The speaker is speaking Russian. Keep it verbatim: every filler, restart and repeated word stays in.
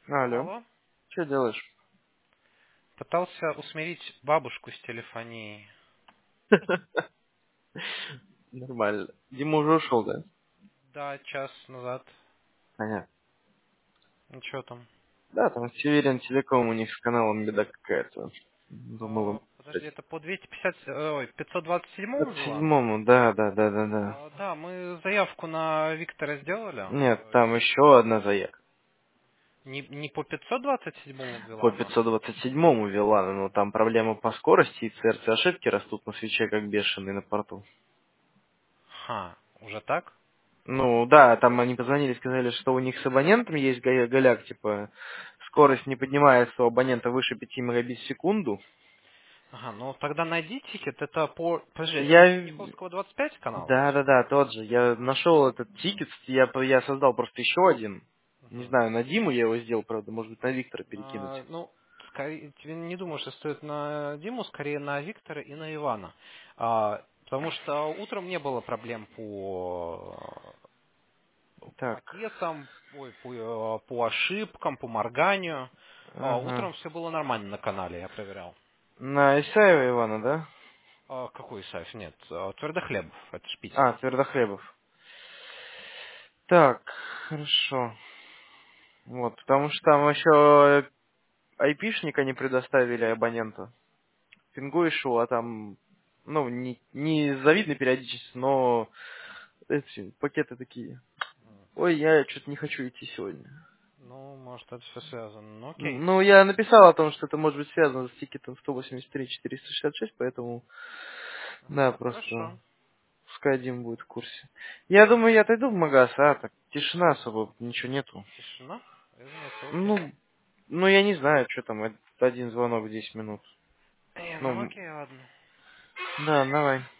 Алло, Алло. что делаешь? Пытался усмирить бабушку с телефонией. Нормально. Дима уже ушел, да? Да, час назад. Понятно. Ну что там? Да, там Северин Телеком, у них с каналом беда какая-то. Думал А, им подожди, сказать. это по двести пятьдесят, э, ой, пятьсот двадцать седьмому От вела? седьмому, да, да, да, да, да. А, да, мы заявку на Виктора сделали. Нет, Э, там еще одна заявка. Не, не по пятьсот двадцать седьмому По вела она? пятьсот двадцать седьмому вела, но там проблема по скорости, и C R C ошибки растут на свече как бешеные на порту. Ха, уже так? Ну да, там они позвонили, сказали, что у них с абонентом есть га- голяк, типа скорость не поднимается у абонента выше пяти мегабит в секунду. Ага, ну тогда найди тикет, это по... Подожди, это по Я... Синьковского двадцать пять канал? Да, да, да, тот же. Я нашел этот тикет, я, по- я создал просто еще один. Не Мгм. знаю, на Диму я его сделал, правда, может быть, на Виктора перекинуть. А, ну, скорее, тебе не думаю, что стоит на Диму, скорее на Виктора и на Ивана. А, потому что утром не было проблем по, по Так, пакетам, ой, по, э, по ошибкам, по морганию. А, ага. утром все было нормально на канале, я проверял. На Исаева Ивана, да? А, какой сайт? Нет, а, Твердохлебов, это ж Питер. А, Твердохлебов. Так, хорошо. Вот, потому что там еще айпишника не предоставили абоненту. Пингуешь его, а там, ну, не, не с завидной периодичностью, но эти пакеты такие. Ой, я что-то не хочу идти сегодня. Ну, может, это все связано. Ну, окей. Ну, я написал о том, что это может быть связано с тикетом сто восемьдесят три четыреста шестьдесят шесть, поэтому, да, Ага, просто хорошо. пускай Дим будет в курсе. Я думаю, я отойду в магаз, а так тишина особо, ничего нету. Тишина? Я заметил, окей. Ну, ну я не знаю, что там, один звонок в десять минут. Э, ну Ну, окей, ладно. да, давай.